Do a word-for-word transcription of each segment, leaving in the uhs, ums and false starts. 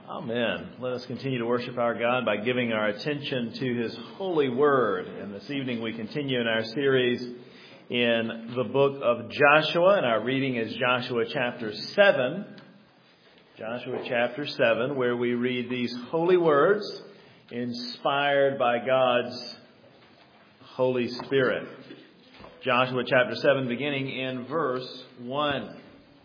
Amen. Let us continue to worship our God by giving our attention to His holy word. And this evening we continue in our series in the book of Joshua, and our reading is Joshua chapter seven. Joshua chapter seven, where we read these holy words inspired by God's Holy Spirit. Joshua chapter seven, beginning in verse one.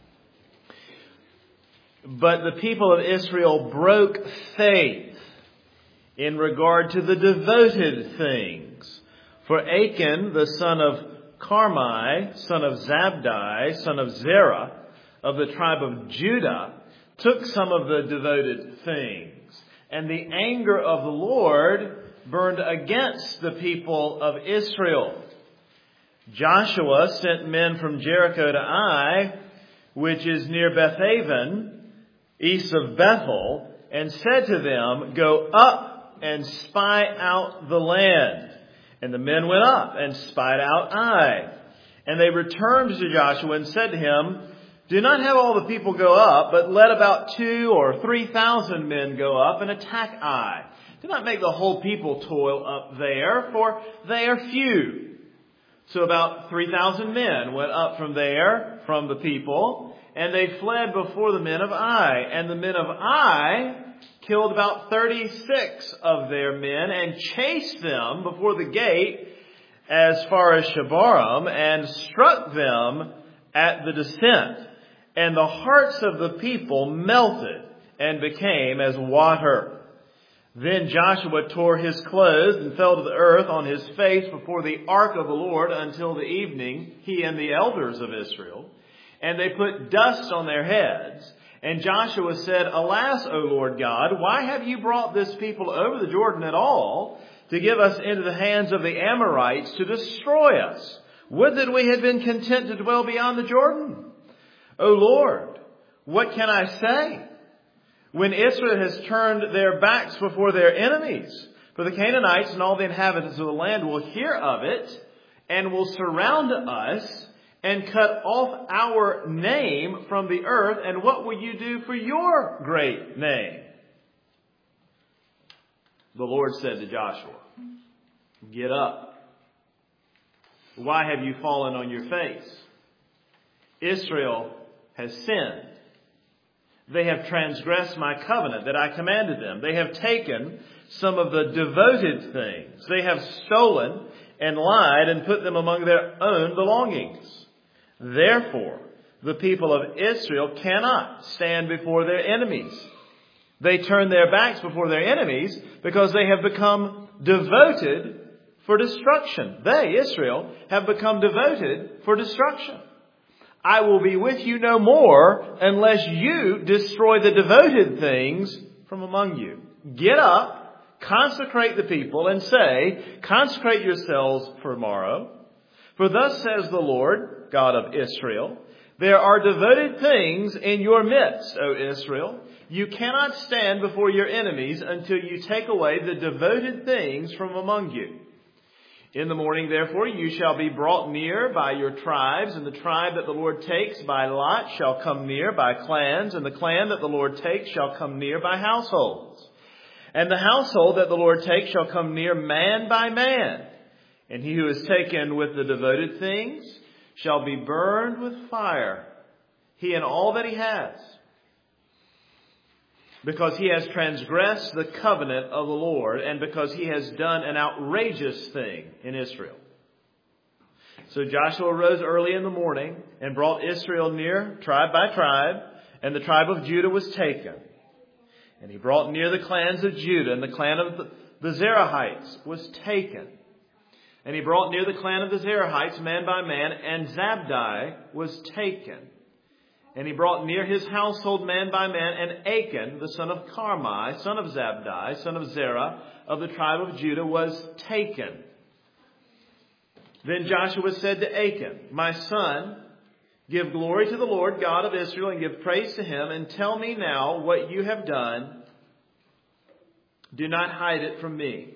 But the people of Israel broke faith in regard to the devoted things. For Achan, the son of Carmi, son of Zabdi, son of Zerah, of the tribe of Judah, took some of the devoted things. And the anger of the Lord burned against the people of Israel. Joshua sent men from Jericho to Ai, which is near Bethaven, east of Bethel, and said to them, "Go up and spy out the land." And the men went up and spied out Ai. And they returned to Joshua and said to him, "Do not have all the people go up, but let about two or three thousand men go up and attack Ai. Do not make the whole people toil up there, for they are few." So about three thousand men went up from there, from the people, and they fled before the men of Ai. And the men of Ai killed about thirty-six of their men and chased them before the gate as far as Shebarim and struck them at the descent. And the hearts of the people melted and became as water. Then Joshua tore his clothes and fell to the earth on his face before the ark of the Lord until the evening, he and the elders of Israel. And they put dust on their heads. And Joshua said, "Alas, O Lord God, why have you brought this people over the Jordan at all to give us into the hands of the Amorites to destroy us? Would that we had been content to dwell beyond the Jordan. O Lord, what can I say? When Israel has turned their backs before their enemies, for the Canaanites and all the inhabitants of the land will hear of it and will surround us and cut off our name from the earth. And what will you do for your great name?" The Lord said to Joshua, "Get up. Why have you fallen on your face? Israel has sinned. They have transgressed my covenant that I commanded them. They have taken some of the devoted things. They have stolen and lied and put them among their own belongings. Therefore, the people of Israel cannot stand before their enemies. They turn their backs before their enemies because they have become devoted for destruction." They, Israel, have become devoted for destruction. "I will be with you no more unless you destroy the devoted things from among you. Get up, consecrate the people, and say, 'Consecrate yourselves for tomorrow. For thus says the Lord, God of Israel, there are devoted things in your midst, O Israel. You cannot stand before your enemies until you take away the devoted things from among you. In the morning, therefore, you shall be brought near by your tribes, and the tribe that the Lord takes by lot shall come near by clans, and the clan that the Lord takes shall come near by households. And the household that the Lord takes shall come near man by man. And he who is taken with the devoted things shall be burned with fire, he and all that he has, because he has transgressed the covenant of the Lord, and because he has done an outrageous thing in Israel." So Joshua rose early in the morning and brought Israel near, tribe by tribe, and the tribe of Judah was taken. And he brought near the clans of Judah, and the clan of the, the Zerahites was taken. And he brought near the clan of the Zerahites man by man, and Zabdi was taken. And he brought near his household man by man, and Achan, the son of Carmi, son of Zabdi, son of Zerah, of the tribe of Judah, was taken. Then Joshua said to Achan, "My son, give glory to the Lord God of Israel, and give praise to him, and tell me now what you have done. Do not hide it from me."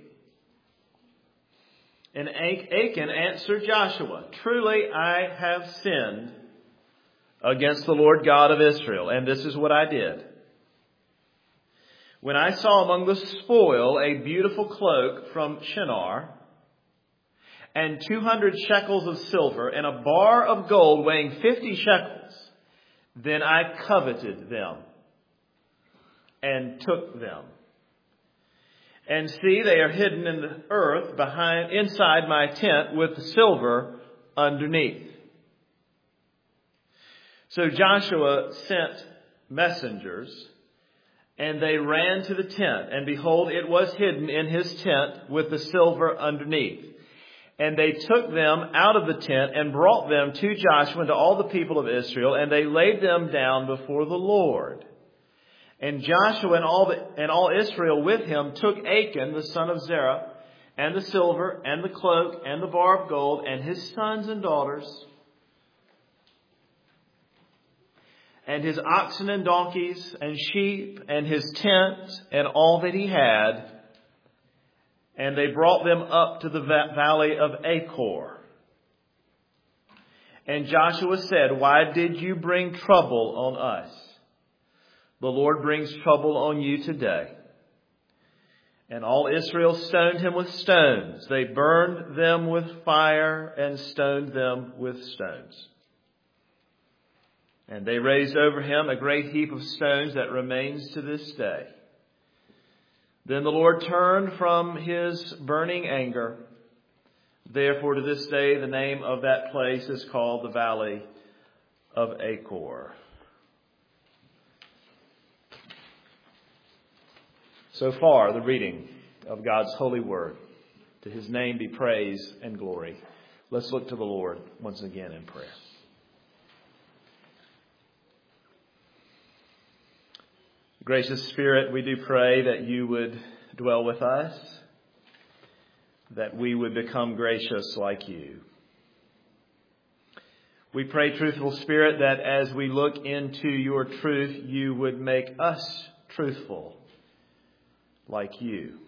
And Achan answered Joshua, "Truly I have sinned against the Lord God of Israel, and this is what I did. when I saw among the spoil a beautiful cloak from Shinar, and two hundred shekels of silver, and a bar of gold weighing fifty shekels, then I coveted them and took them. And see, they are hidden in the earth behind, inside my tent with the silver underneath. So Joshua sent messengers, and they ran to the tent, and behold, it was hidden in his tent with the silver underneath. And they took them out of the tent and brought them to Joshua and to all the people of Israel, and they laid them down before the Lord. And Joshua and all the, and all Israel with him took Achan, the son of Zerah, and the silver, and the cloak, and the bar of gold, and his sons and daughters, and his oxen and donkeys and sheep, and his tent, and all that he had. And they brought them up to the valley of Achor. And Joshua said, "Why did you bring trouble on us? The Lord brings trouble on you today." And all Israel stoned him with stones. They burned them with fire and stoned them with stones. And they raised over him a great heap of stones that remains to this day. Then the Lord turned from his burning anger. Therefore, to this day, the name of that place is called the Valley of Achor. So far, the reading of God's holy word. To his name be praise and glory. Let's look to the Lord once again in prayer. Gracious Spirit, we do pray that you would dwell with us, that we would become gracious like you. We pray, truthful Spirit, that as we look into your truth, you would make us truthful like you.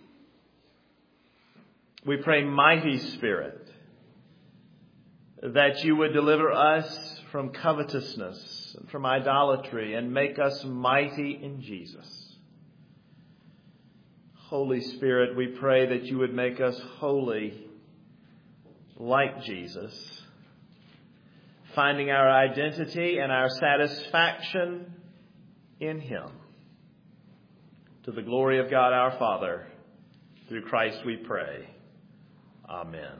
We pray, mighty Spirit, that you would deliver us from covetousness and from idolatry and make us mighty in Jesus. Holy Spirit, we pray that you would make us holy like Jesus, finding our identity and our satisfaction in him. To the glory of God our Father, through Christ we pray. Amen.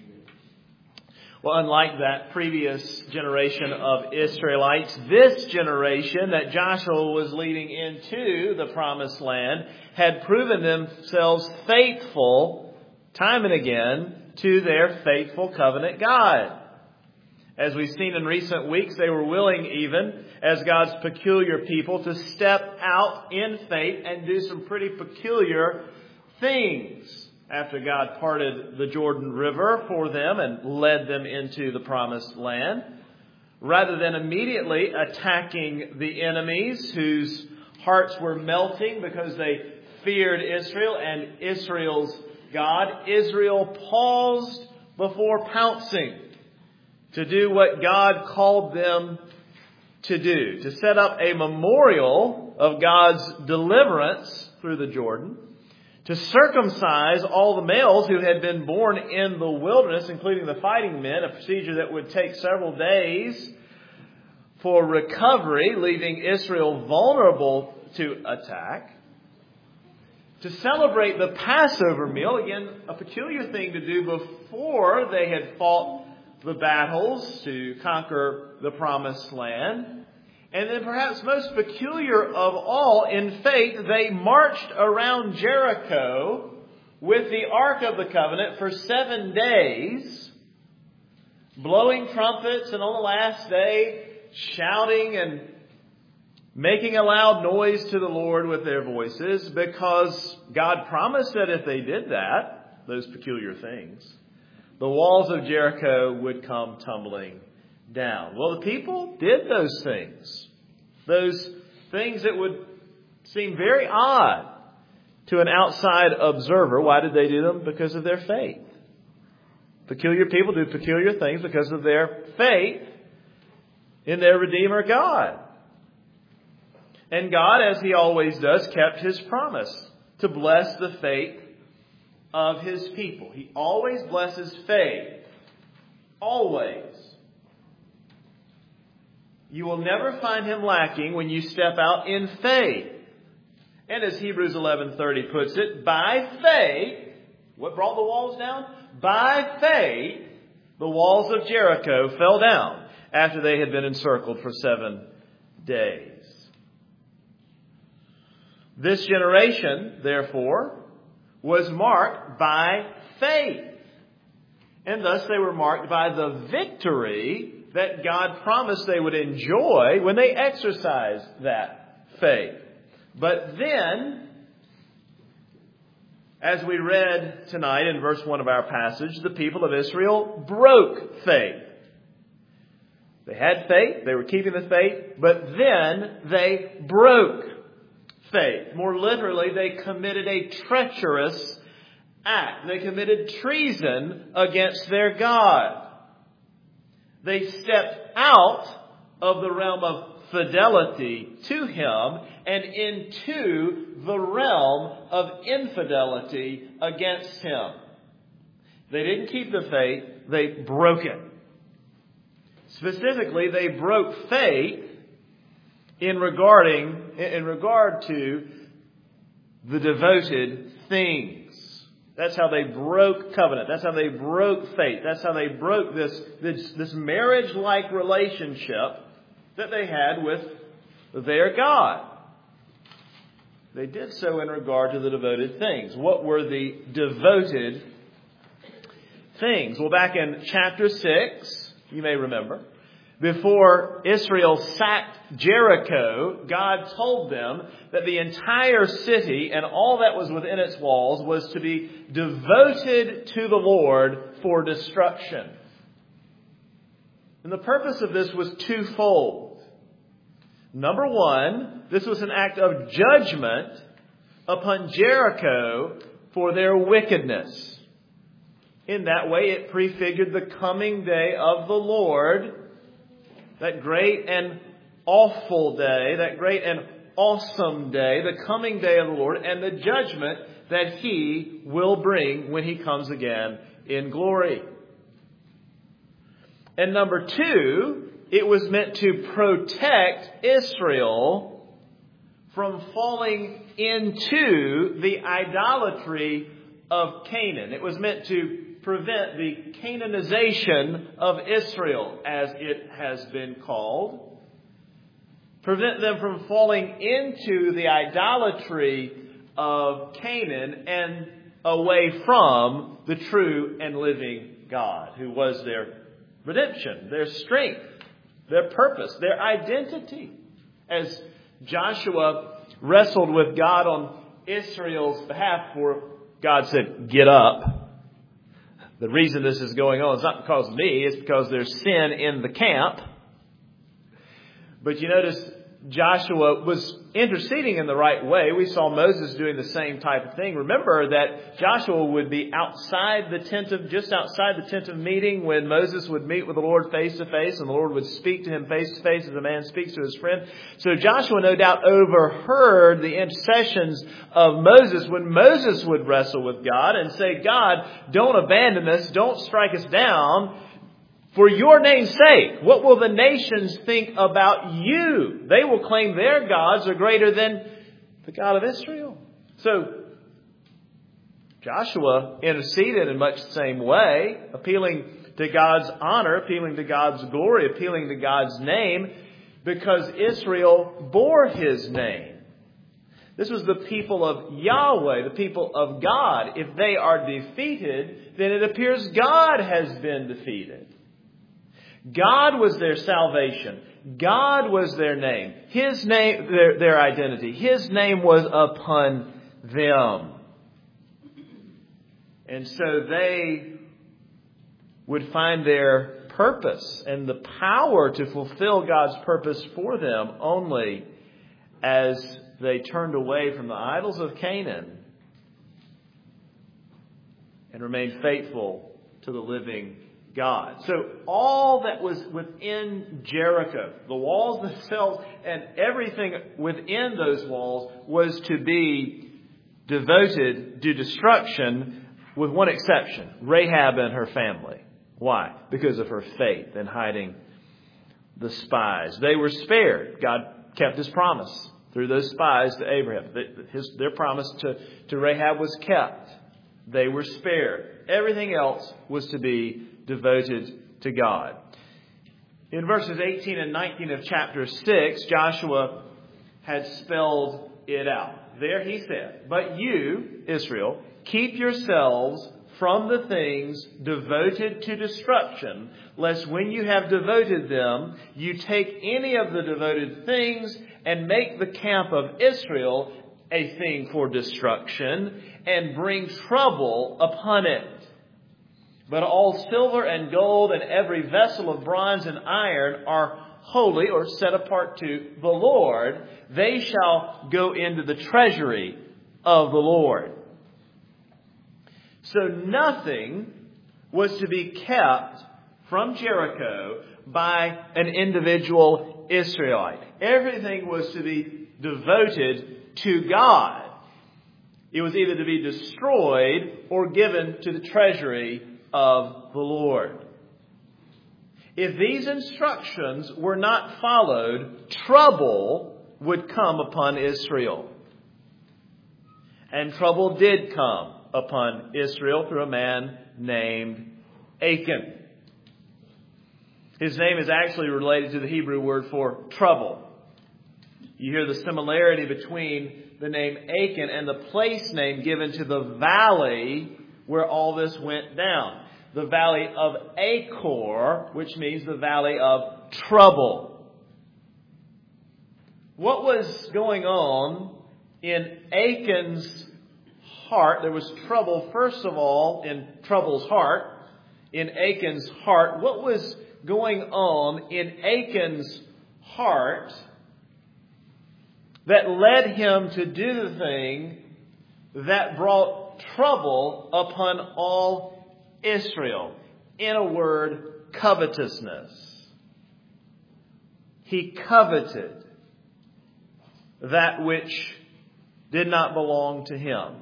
Well, unlike that previous generation of Israelites, this generation that Joshua was leading into the promised land had proven themselves faithful time and again to their faithful covenant God. As we've seen in recent weeks, they were willing even, as God's peculiar people, to step out in faith and do some pretty peculiar things after God parted the Jordan River for them and led them into the promised land. Rather than immediately attacking the enemies whose hearts were melting because they feared Israel and Israel's God, Israel paused before pouncing to do what God called them to do, to set up a memorial of God's deliverance through the Jordan, to circumcise all the males who had been born in the wilderness, including the fighting men, a procedure that would take several days for recovery, leaving Israel vulnerable to attack, to celebrate the Passover meal, again, a peculiar thing to do before they had fought the battles to conquer the promised land. And then perhaps most peculiar of all, in faith, they marched around Jericho with the Ark of the Covenant for seven days, blowing trumpets, and on the last day, shouting and making a loud noise to the Lord with their voices, because God promised that if they did that, those peculiar things, the walls of Jericho would come tumbling down. Well, the people did those things. Those things that would seem very odd to an outside observer. Why did they do them? Because of their faith. Peculiar people do peculiar things because of their faith in their Redeemer God. And God, as He always does, kept His promise to bless the faith of His people. He always blesses faith. Always. You will never find Him lacking when you step out in faith. And as Hebrews eleven thirty puts it, by faith, what brought the walls down? By faith, the walls of Jericho fell down after they had been encircled for seven days. This generation, therefore, was marked by faith. And thus they were marked by the victory that God promised they would enjoy when they exercised that faith. But then, as we read tonight in verse one of our passage, the people of Israel broke faith. They had faith, they were keeping the faith, but then they broke faith. More literally, they committed a treacherous act. They committed treason against their God. They stepped out of the realm of fidelity to Him and into the realm of infidelity against Him. They didn't keep the faith, they broke it. Specifically, they broke faith in regarding in regard to the devoted things. That's how they broke covenant. That's how they broke faith. That's how they broke this, this, this marriage-like relationship that they had with their God. They did so in regard to the devoted things. What were the devoted things? Well, back in chapter six, you may remember, before Israel sacked Jericho, God told them that the entire city and all that was within its walls was to be devoted to the Lord for destruction. And the purpose of this was twofold. Number one, this was an act of judgment upon Jericho for their wickedness. In that way, it prefigured the coming day of the Lord, that great and awful day, that great and awesome day, the coming day of the Lord, and the judgment that He will bring when He comes again in glory. And number two, it was meant to protect Israel from falling into the idolatry of Canaan. It was meant to prevent the Canaanization of Israel, as it has been called. Prevent them from falling into the idolatry of Canaan and away from the true and living God, who was their redemption, their strength, their purpose, their identity. As Joshua wrestled with God on Israel's behalf, for God said, "Get up." The reason this is going on is not because of me, it's because there's sin in the camp. But you notice Joshua was interceding in the right way. We saw Moses doing the same type of thing. Remember that Joshua would be outside the tent of, just outside the tent of meeting when Moses would meet with the Lord face to face, and the Lord would speak to him face to face as a man speaks to his friend. So Joshua no doubt overheard the intercessions of Moses when Moses would wrestle with God and say, "God, don't abandon us. Don't strike us down. For your name's sake, what will the nations think about you? They will claim their gods are greater than the God of Israel." So Joshua interceded in much the same way, appealing to God's honor, appealing to God's glory, appealing to God's name, because Israel bore His name. This was the people of Yahweh, the people of God. If they are defeated, then it appears God has been defeated. God was their salvation. God was their name. His name, their, their identity. His name was upon them. And so they would find their purpose and the power to fulfill God's purpose for them only as they turned away from the idols of Canaan and remained faithful to the living God. So all that was within Jericho, the walls themselves and everything within those walls was to be devoted to destruction, with one exception, Rahab and her family. Why? Because of her faith in hiding the spies. They were spared. God kept His promise through those spies to Abraham. His, their promise to, to Rahab was kept. They were spared. Everything else was to be devoted to God. In verses eighteen and nineteen of chapter six, Joshua had spelled it out. There he said, "But you, Israel, keep yourselves from the things devoted to destruction, lest when you have devoted them, you take any of the devoted things and make the camp of Israel a thing for destruction and bring trouble upon it. But all silver and gold and every vessel of bronze and iron are holy," or set apart to the Lord. "They shall go into the treasury of the Lord." So nothing was to be kept from Jericho by an individual Israelite. Everything was to be devoted to God. It was either to be destroyed or given to the treasury of the Lord. If these instructions were not followed, trouble would come upon Israel. And trouble did come upon Israel through a man named Achan. His name is actually related to the Hebrew word for trouble. You hear the similarity between the name Achan and the place name given to the valley where all this went down. The valley of Achor, which means the valley of trouble. What was going on in Achan's heart? There was trouble, first of all, in trouble's heart, in Achan's heart. What was going on in Achan's heart that led him to do the thing that brought trouble upon all Israel? In a word, covetousness. He coveted that which did not belong to him,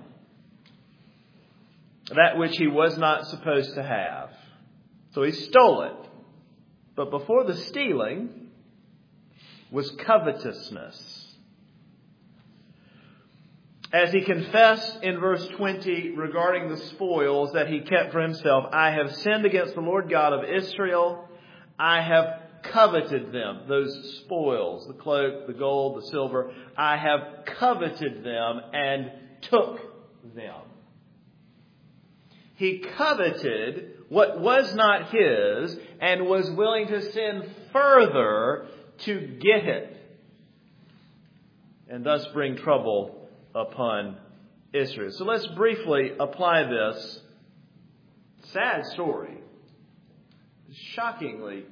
that which he was not supposed to have. So he stole it. But before the stealing was covetousness. As he confessed in verse twenty regarding the spoils that he kept for himself, "I have sinned against the Lord God of Israel. I have coveted them," those spoils, the cloak, the gold, the silver. "I have coveted them and took them." He coveted what was not his and was willing to sin further to get it, and thus bring trouble upon Israel. So let's briefly apply this sad story, shockingly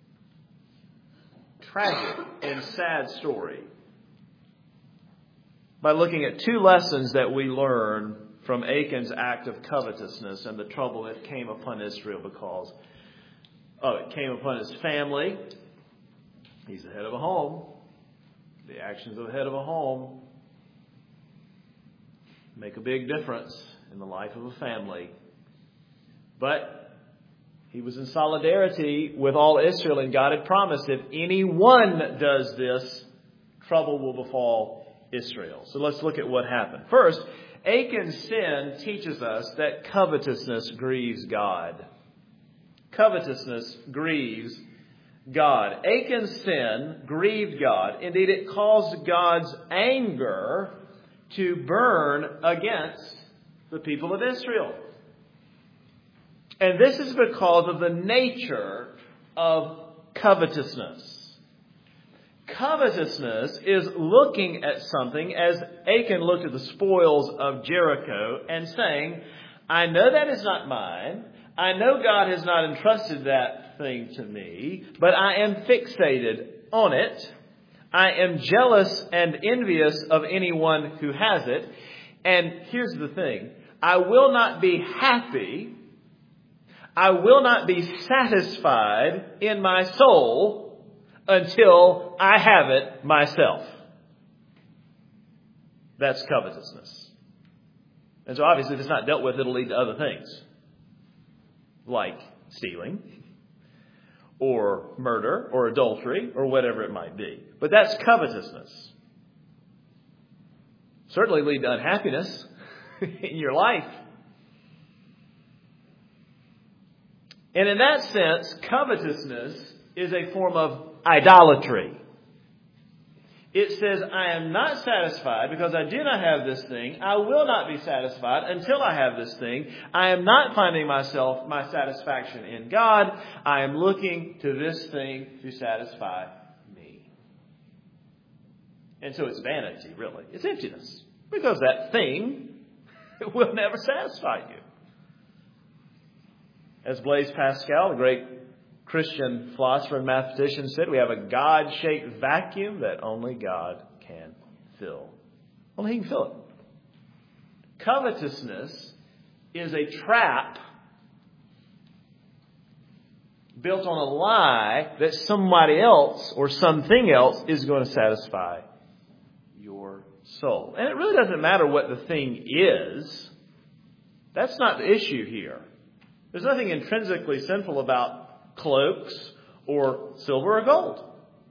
tragic and sad story, by looking at two lessons that we learn from Achan's act of covetousness and the trouble that came upon Israel because oh, it came upon his family. He's the head of a home. The actions of the head of a home make a big difference in the life of a family. But he was in solidarity with all Israel, and God had promised if anyone does this, trouble will befall Israel. So let's look at what happened. First, Achan's sin teaches us that covetousness grieves God. Covetousness grieves God. Achan's sin grieved God. Indeed, it caused God's anger to burn against the people of Israel. And this is because of the nature of covetousness. Covetousness is looking at something, as Achan looked at the spoils of Jericho, and saying, "I know that is not mine. I know God has not entrusted that thing to me, but I am fixated on it. I am jealous and envious of anyone who has it. And here's the thing. I will not be happy. I will not be satisfied in my soul until I have it myself. That's covetousness. And so obviously if it's not dealt with, it'll lead to other things. Like stealing, or murder, or adultery, or whatever it might be. But that's covetousness. Certainly lead to unhappiness in your life. And in that sense, covetousness is a form of idolatry. It says, I am not satisfied because I do not have this thing. I will not be satisfied until I have this thing. I am not finding myself, my satisfaction in God. I am looking to this thing to satisfy me. And so it's vanity, really. It's emptiness. Because that thing will never satisfy you. As Blaise Pascal, the great Christian philosopher and mathematician, said, we have a God-shaped vacuum that only God can fill. Only He can fill it. Covetousness is a trap built on a lie that somebody else or something else is going to satisfy your soul. And it really doesn't matter what the thing is. That's not the issue here. There's nothing intrinsically sinful about cloaks or silver or gold.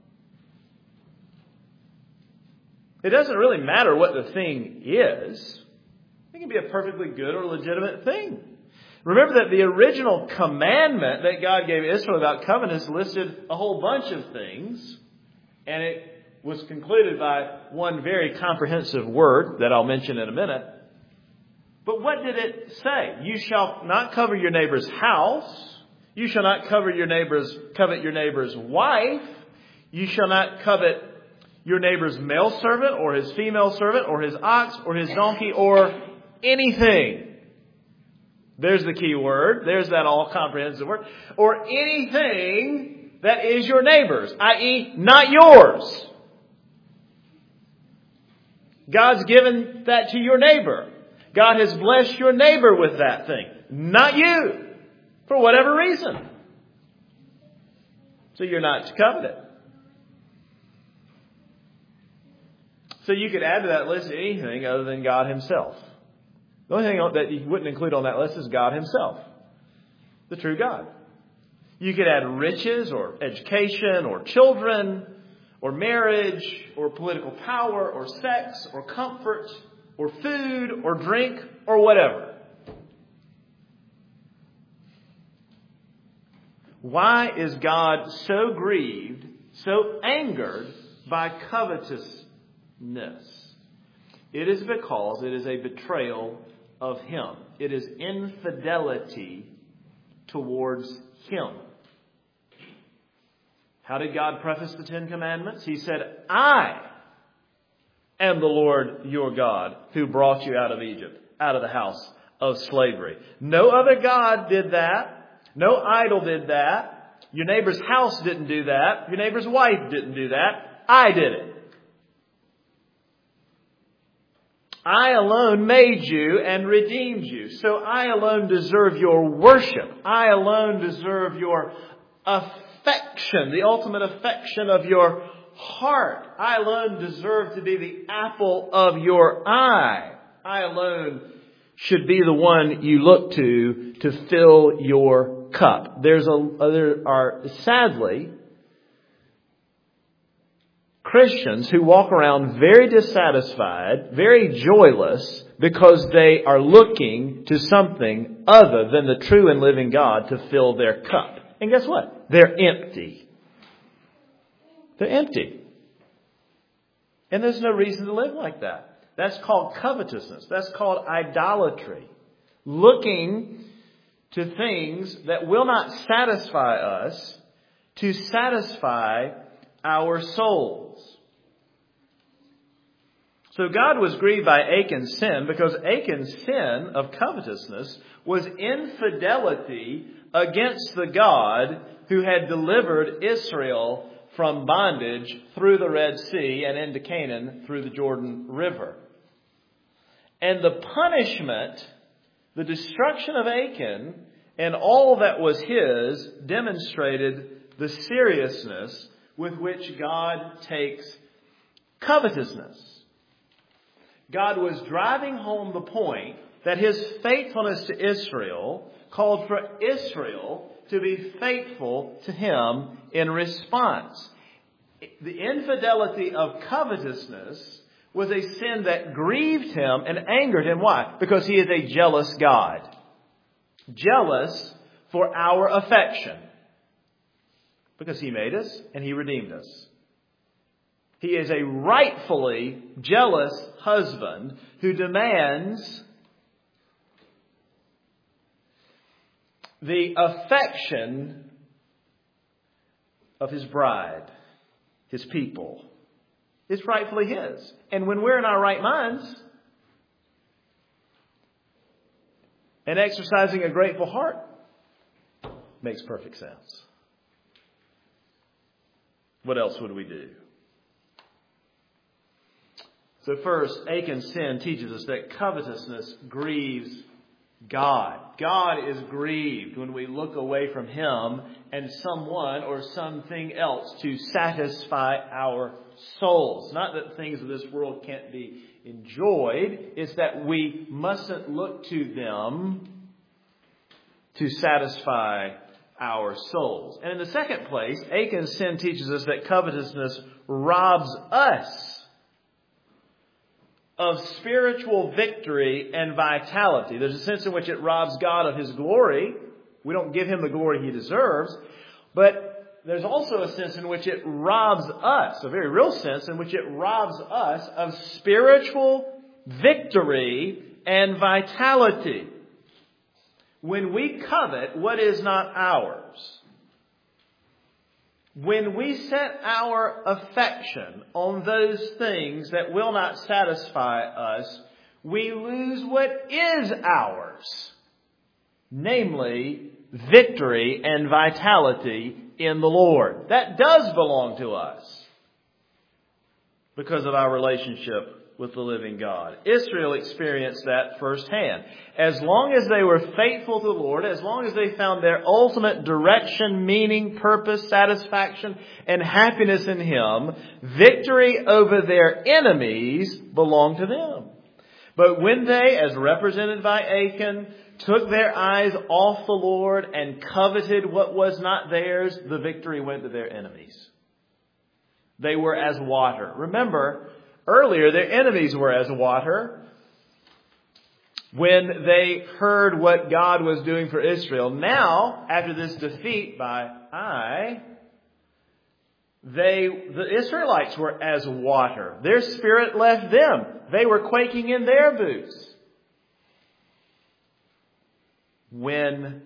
It doesn't really matter what the thing is. It can be a perfectly good or legitimate thing. Remember that the original commandment that God gave Israel about covenants listed a whole bunch of things. And it was concluded by one very comprehensive word that I'll mention in a minute. But what did it say? You shall not cover your neighbor's house. You shall not cover your neighbor's, covet your neighbor's wife. You shall not covet your neighbor's male servant or his female servant or his ox or his donkey or anything. There's the key word. There's that all-comprehensive word. Or anything that is your neighbor's, that is not yours. God's given that to your neighbor. God has blessed your neighbor with that thing, not you, for whatever reason. So you're not to covet it. So you could add to that list anything other than God Himself. The only thing that you wouldn't include on that list is God Himself, the true God. You could add riches or education or children or marriage or political power or sex or comfort or food, or drink, or whatever. Why is God so grieved, so angered by covetousness? It is because it is a betrayal of Him. It is infidelity towards Him. How did God preface the Ten Commandments? He said, I am the Lord your God who brought you out of Egypt, out of the house of slavery. No other God did that. No idol did that. Your neighbor's house didn't do that. Your neighbor's wife didn't do that. I did it. I alone made you and redeemed you. So I alone deserve your worship. I alone deserve your affection, the ultimate affection of your heart. I alone deserve to be the apple of your eye. I alone should be the one you look to to fill your cup. There's a there are sadly Christians who walk around very dissatisfied, very joyless, because they are looking to something other than the true and living God to fill their cup. And guess what? They're empty. They're empty. And there's no reason to live like that. That's called covetousness. That's called idolatry. Looking to things that will not satisfy us to satisfy our souls. So God was grieved by Achan's sin because Achan's sin of covetousness was infidelity against the God who had delivered Israel from bondage through the Red Sea and into Canaan through the Jordan River. And the punishment, the destruction of Achan, and all that was his demonstrated the seriousness with which God takes covetousness. God was driving home the point that his faithfulness to Israel called for Israel to be faithful to him in response. The infidelity of covetousness was a sin that grieved him and angered him. Why? Because he is a jealous God. Jealous for our affection. Because he made us and he redeemed us. He is a rightfully jealous husband who demands the affection of his bride, his people. It's rightfully his. And when we're in our right minds and exercising a grateful heart, makes perfect sense. What else would we do? So first, Achan's sin teaches us that covetousness grieves God. God is grieved when we look away from him and someone or something else to satisfy our souls. Not that things of this world can't be enjoyed. It's that we mustn't look to them to satisfy our souls. And in the second place, Achan's sin teaches us that covetousness robs us of spiritual victory and vitality. There's a sense in which it robs God of his glory. We don't give him the glory he deserves. But there's also a sense in which it robs us, a very real sense in which it robs us of spiritual victory and vitality. When we covet what is not ours, when we set our affection on those things that will not satisfy us, we lose what is ours, namely victory and vitality in the Lord. That does belong to us because of our relationship with the living God. Israel experienced that firsthand. As long as they were faithful to the Lord, as long as they found their ultimate direction, meaning, purpose, satisfaction, and happiness in him, victory over their enemies belonged to them. But when they, as represented by Achan, took their eyes off the Lord and coveted what was not theirs, the victory went to their enemies. They were as water. Remember, earlier, their enemies were as water when they heard what God was doing for Israel. Now, after this defeat by Ai, they, the Israelites were as water. Their spirit left them. They were quaking in their boots. When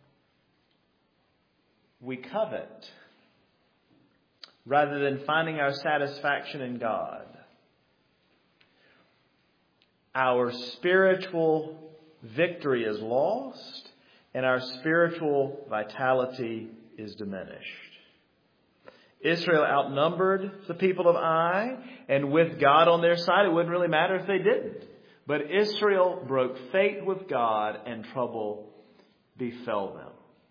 we covet, rather than finding our satisfaction in God, our spiritual victory is lost and our spiritual vitality is diminished. Israel outnumbered the people of Ai, and with God on their side, it wouldn't really matter if they didn't. But Israel broke faith with God and trouble befell them.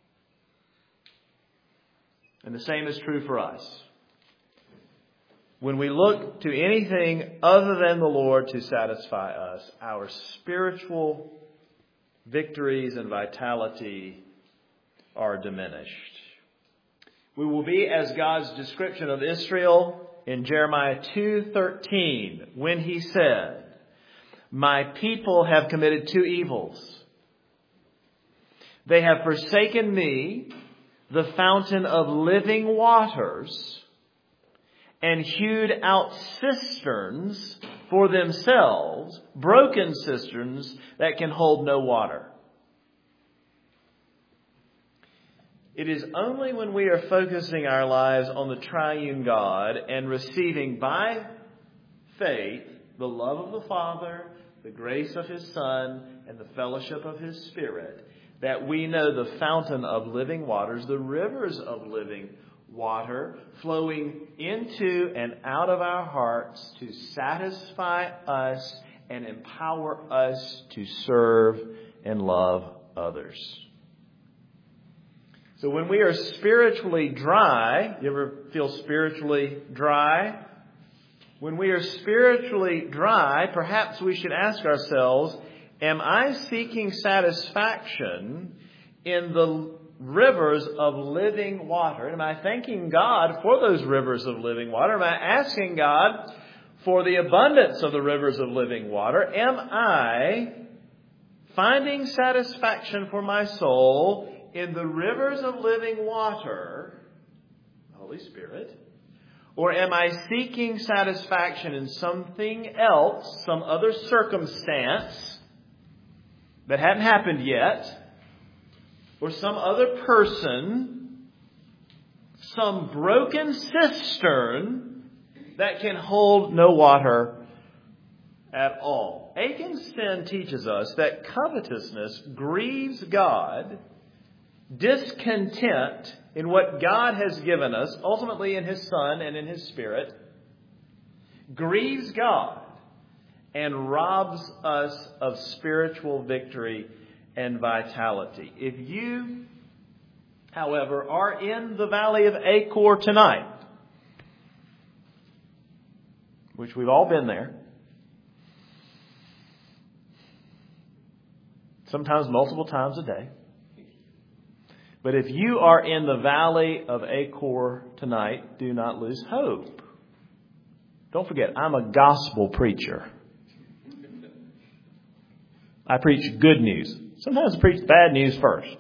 And the same is true for us. When we look to anything other than the Lord to satisfy us, our spiritual victories and vitality are diminished. We will be as God's description of Israel in Jeremiah two thirteen, when he said, "My people have committed two evils. They have forsaken me, the fountain of living waters, and hewed out cisterns for themselves, broken cisterns that can hold no water." It is only when we are focusing our lives on the triune God and receiving by faith the love of the Father, the grace of his Son, and the fellowship of his Spirit that we know the fountain of living waters, the rivers of living water flowing into and out of our hearts to satisfy us and empower us to serve and love others. So when we are spiritually dry, you ever feel spiritually dry? When we are spiritually dry, perhaps we should ask ourselves, am I seeking satisfaction in the rivers of living water? Am I thanking God for those rivers of living water? Am I asking God for the abundance of the rivers of living water? Am I finding satisfaction for my soul in the rivers of living water, the Holy Spirit? Or am I seeking satisfaction in something else, some other circumstance that hadn't happened yet, or some other person, some broken cistern that can hold no water at all? Achan's sin teaches us that covetousness grieves God. Discontent in what God has given us, ultimately in His Son and in His Spirit, grieves God and robs us of spiritual victory and vitality. If you, however, are in the valley of Achor tonight, which we've all been there, sometimes multiple times a day, but if you are in the valley of Achor tonight, do not lose hope. Don't forget, I'm a gospel preacher. I preach good news. Sometimes I preach bad news first.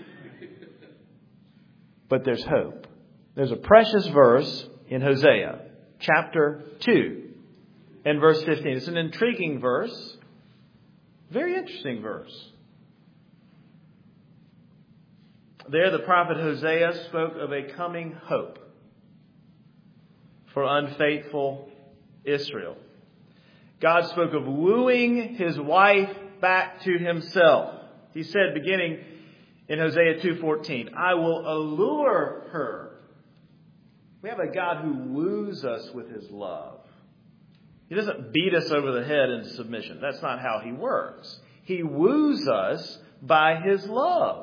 But there's hope. There's a precious verse in Hosea, chapter two, and verse fifteen. It's an intriguing verse. Very interesting verse. There, the prophet Hosea spoke of a coming hope for unfaithful Israel. God spoke of wooing his wife back to himself. He said, beginning in Hosea two fourteen, I will allure her. We have a God who woos us with His love. He doesn't beat us over the head into submission. That's not how He works. He woos us by His love.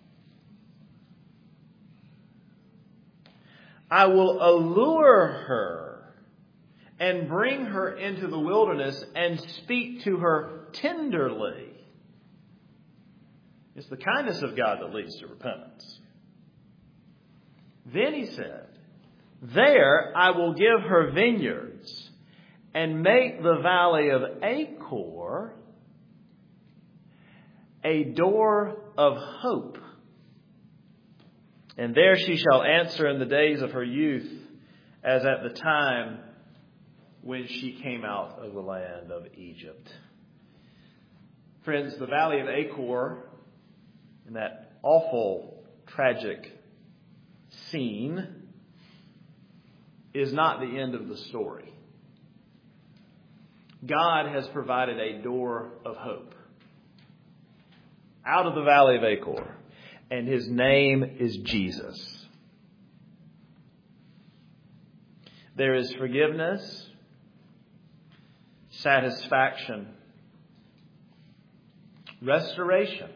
I will allure her and bring her into the wilderness and speak to her tenderly. It's the kindness of God that leads to repentance. Then He said, there I will give her vineyards and make the valley of Achor a door of hope. And there she shall answer in the days of her youth, as at the time when she came out of the land of Egypt. Friends, the valley of Achor, in that awful, tragic scene, is not the end of the story. God has provided a door of hope out of the valley of Achor. And His name is Jesus. There is forgiveness, satisfaction, restoration,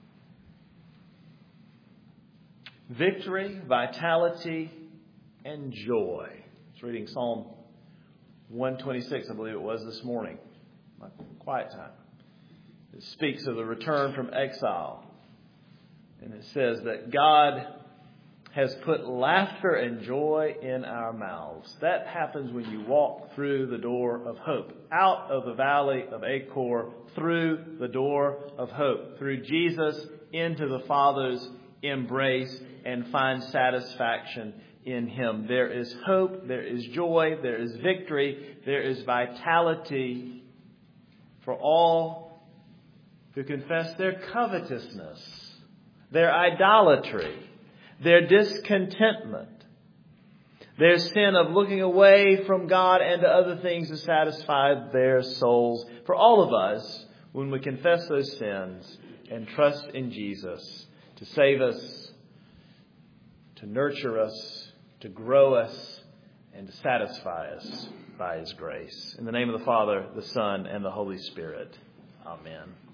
victory, vitality, and joy. I was reading Psalm one twenty-six, I believe it was this morning, my quiet time. It speaks of the return from exile. And it says that God has put laughter and joy in our mouths. That happens when you walk through the door of hope. Out of the valley of Achor, through the door of hope. Through Jesus into the Father's embrace, and find satisfaction in Him. There is hope, there is joy, there is victory, there is vitality for all who confess their covetousness, their idolatry, their discontentment, their sin of looking away from God and to other things to satisfy their souls. For all of us, when we confess those sins and trust in Jesus to save us, to nurture us, to grow us, and to satisfy us by His grace. In the name of the Father, the Son, and the Holy Spirit. Amen.